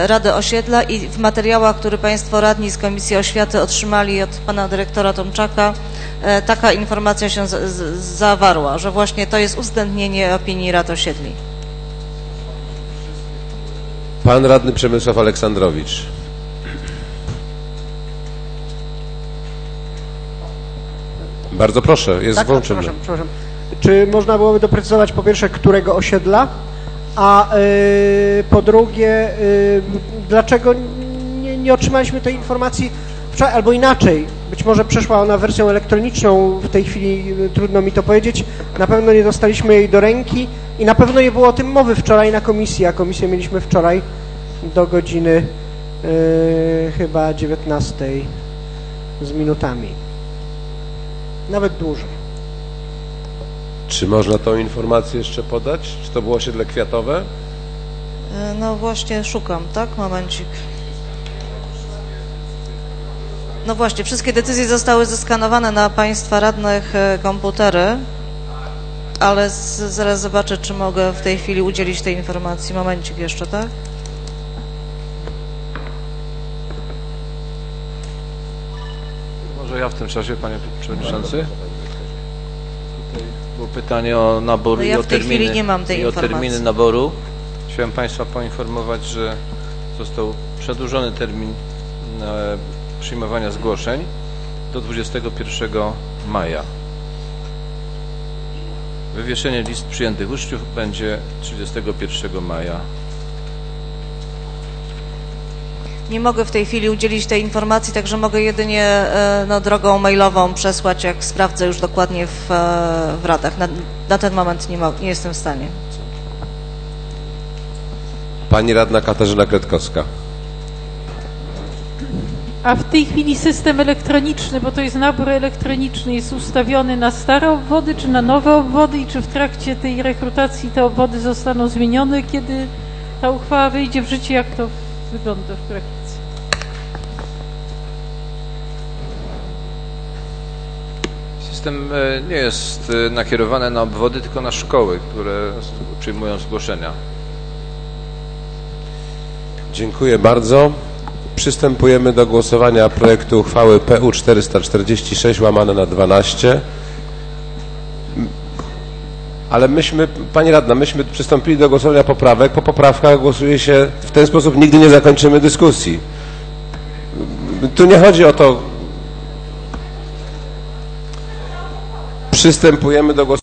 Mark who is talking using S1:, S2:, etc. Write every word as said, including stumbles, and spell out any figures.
S1: Rady Osiedla i w materiałach, które Państwo radni z Komisji Oświaty otrzymali od Pana Dyrektora Tomczaka, taka informacja się z, z, zawarła, że właśnie to jest uwzględnienie opinii Rad Osiedli.
S2: Pan Radny Przemysław Aleksandrowicz. Bardzo proszę, jest
S3: tak,
S2: włączony.
S3: Przepraszam, przepraszam. Czy można byłoby doprecyzować po pierwsze, którego osiedla, a yy, po drugie, yy, dlaczego nie, nie otrzymaliśmy tej informacji wczoraj, albo inaczej, być może przeszła ona wersją elektroniczną, w tej chwili yy, trudno mi to powiedzieć, na pewno nie dostaliśmy jej do ręki i na pewno nie było o tym mowy wczoraj na komisji, a komisję mieliśmy wczoraj do godziny yy, chyba dziewiętnastej z minutami. Nawet dłużej.
S2: Czy można tą informację jeszcze podać? Czy to było osiedle Kwiatowe?
S1: No właśnie szukam, tak? Momencik. No właśnie, wszystkie decyzje zostały zeskanowane na Państwa radnych komputery, ale z, zaraz zobaczę, czy mogę w tej chwili udzielić tej informacji. Momencik jeszcze, tak?
S4: Może ja w tym czasie, Panie Przewodniczący? Było pytanie o nabór
S1: no ja
S4: i, o
S1: w tej
S4: terminy,
S1: chwili nie mam tej
S4: i o
S1: informacji.
S4: terminy naboru. Chciałem Państwa poinformować, że został przedłużony termin e, przyjmowania zgłoszeń do dwudziestego pierwszego maja. Wywieszenie list przyjętych uczniów będzie trzydziestego pierwszego maja.
S1: Nie mogę w tej chwili udzielić tej informacji, także mogę jedynie no, drogą mailową przesłać, jak sprawdzę już dokładnie w, w radach. Na, na ten moment nie, nie jestem w stanie.
S2: Pani radna Katarzyna Kretkowska.
S5: A w tej chwili system elektroniczny, bo to jest nabór elektroniczny, jest ustawiony na stare obwody czy na nowe obwody i czy w trakcie tej rekrutacji te obwody zostaną zmienione, kiedy ta uchwała wejdzie w życie, jak to wygląda w praktyce?
S4: System nie jest nakierowany na obwody, tylko na szkoły, które przyjmują zgłoszenia.
S2: Dziękuję bardzo. Przystępujemy do głosowania projektu uchwały P U czterysta czterdzieści sześć łamane na dwanaście. Ale myśmy, Pani Radna, myśmy przystąpili do głosowania poprawek. Po poprawkach głosuje się w ten sposób, nigdy nie zakończymy dyskusji. Tu nie chodzi o to. Przystępujemy do głosowania.